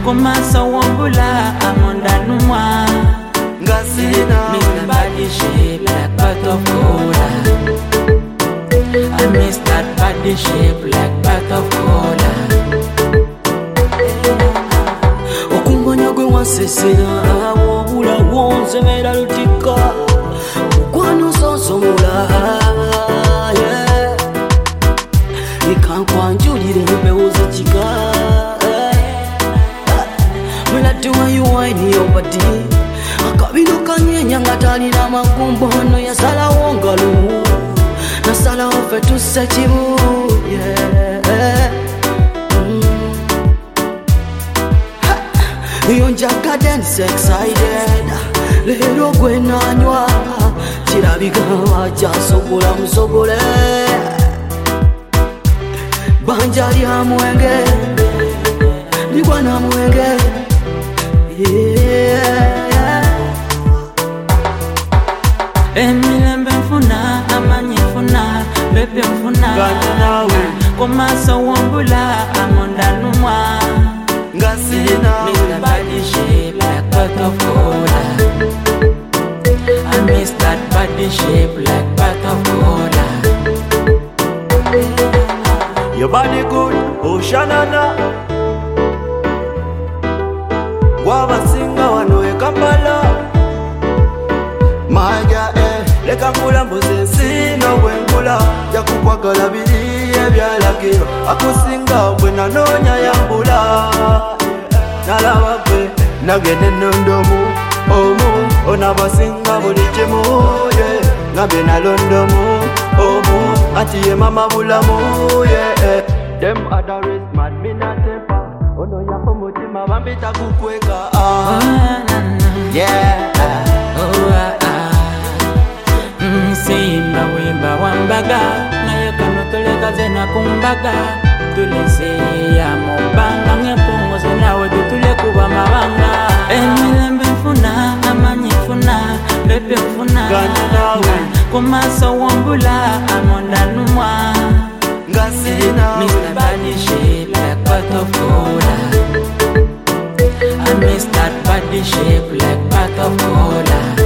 Komasa wambula amonda numwa Ngasina Mr. Body shape like pot of cola. I miss that body shape like pot of cola. Okumanya gwe wasesera wabula wonsemera lutika mukwano sonsomula ikankwanjulire mbewuza kika Melatuwa yuwaini yobadi akabino kanyenya nga talina magumbo no yasalawo ngalumu nasalawo ffe tusse kimu yonjagadde nse excited leero gwe nanywa kirabika wajasogola musogole banja lya mwenge ligwa na mwenge Emilembe mfuna amanyi mfuna bebe mfuna Komasa wambula amonda numwa Ngasina Mr. Body shape like pot of cola. I miss that body shape like pot of cola. your body good, Oshanana Wabasinga wanoe Kampala Maja leka nkula mbuze sino wenkula yakukwagala biri ebyalagiro akusinga bwe nanoonya yambula nalaba gwe nagende nondomu omu onabasinga buli kimu ngambye nalondomu omu anti ye mama bulamu them other is mad me not temper ono yapo mutima bambita kukweka Simba wimba wambaga naye kano toleka zena kumbaga tulese ya mobanga ngepongo zenawe tutule kuba mabanga Emilembe mfuna amanyi mfuna bebe mfuna Komasa wambula amonda numwa Ngasina Mr. Body shape like pot of cola. I miss that body shape like pot of cola.